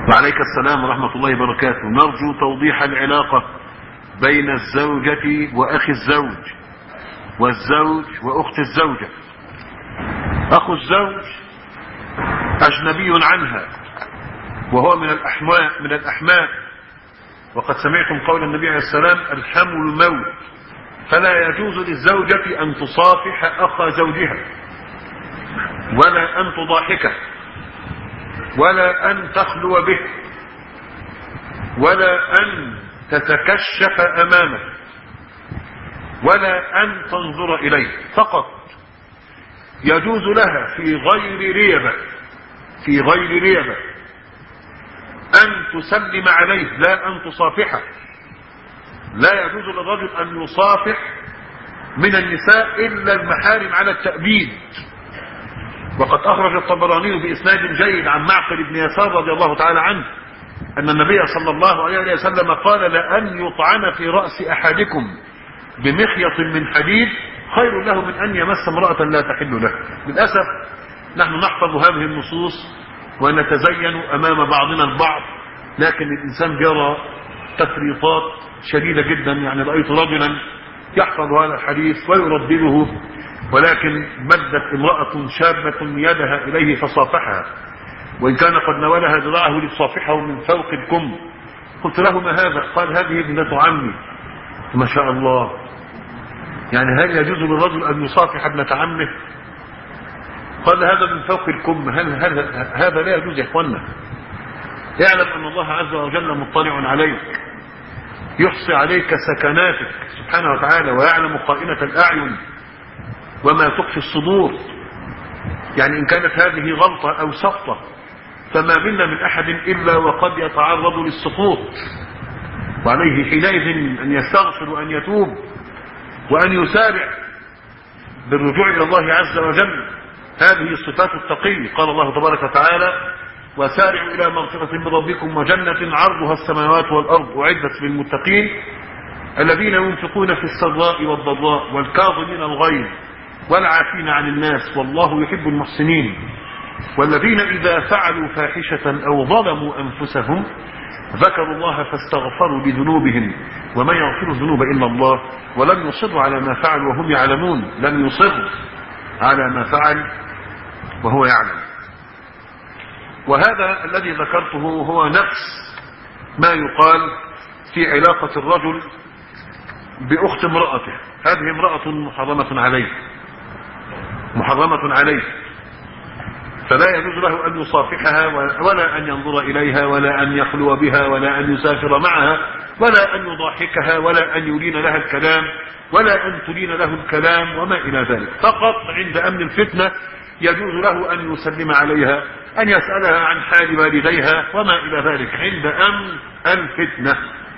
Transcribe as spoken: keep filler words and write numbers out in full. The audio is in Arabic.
وعليك السلام ورحمة الله وبركاته. نرجو توضيح العلاقة بين الزوجة وأخي الزوج والزوج وأخت الزوجة. أخو الزوج أجنبي عنها وهو من الأحماء من الأحماء وقد سمعتم قول النبي عليه السلام: الحمل الموت، فلا يجوز للزوجة أن تصافح أخا زوجها ولا أن تضاحكه ولا أن تخلو به ولا أن تتكشف أمامه ولا أن تنظر إليه. فقط يجوز لها في غير ريبة في غير ريبة أن تسلم عليه، لا أن تصافحه. لا يجوز للرجل أن يصافح من النساء إلا المحارم على التأبيد. وقد أخرج الطبراني بإسناد جيد عن معقل بن يسار رضي الله تعالى عنه أن النبي صلى الله عليه وسلم قال: لأن يطعن في رأس أحدكم بمخيط من حديد خير له من أن يمس امرأة لا تحل له. للأسف نحن نحفظ هذه النصوص ونتزين أمام بعضنا البعض، لكن الإنسان يرى تفريطات شديدة جدا. يعني رأيت رجلا يحفظ هذا الحديث ويردده، ولكن مدت امرأة شابة يدها إليه فصافحها، وإن كان قد نولها ذراعه لتصافحه من فوق الكم. قلت له: ما هذا؟ قال: هذه ابنة عمي. ما شاء الله، يعني هل يجوز للرجل أن يصافح ابنة عمه؟ قال: هذا من فوق الكم. هل هذا هذا لا يجوز يا اخوانا. اعلم أن الله عز وجل مطلع عليك، يحصي عليك سكناتك سبحانه وتعالى، ويعلم خائنة الأعين وما تخفي الصدور. يعني إن كانت هذه غلطة أو سقطة فما منا من أحد إلا وقد يتعرض للسقوط، وعليه حينئذ أن يستغفر وأن يتوب وأن يسارع بالرجوع إلى الله عز وجل. هذه صفات التقي. قال الله تبارك وتعالى: وسارعوا إلى مغفرة من ربكم وجنة عرضها السماوات والأرض أعدت للمتقين الذين ينفقون في السراء والضراء والكاظمين الغيظ والعافين عن الناس والله يحب المحسنين والذين إذا فعلوا فاحشة أو ظلموا أنفسهم ذكروا الله فاستغفروا لذنوبهم وما يغفر الذنوب إلا الله ولم يصروا على ما فعلوا وهم يعلمون. لم يصر على ما فعل وهو يعلم. وهذا الذي ذكرته هو نفس ما يقال في علاقة الرجل بأخت امرأته. هذه امرأة محرمة عليه محرمة عليه فلا يجوز له أن يصافحها ولا أن ينظر إليها ولا أن يخلو بها ولا أن يسافر معها ولا أن يضاحكها ولا أن يلين لها الكلام ولا أن تلين له الكلام وما إلى ذلك. فقط عند أمن الفتنة يجوز له أن يسلم عليها، أن يسألها عن حال والديها وما إلى ذلك عند أمن الفتنة.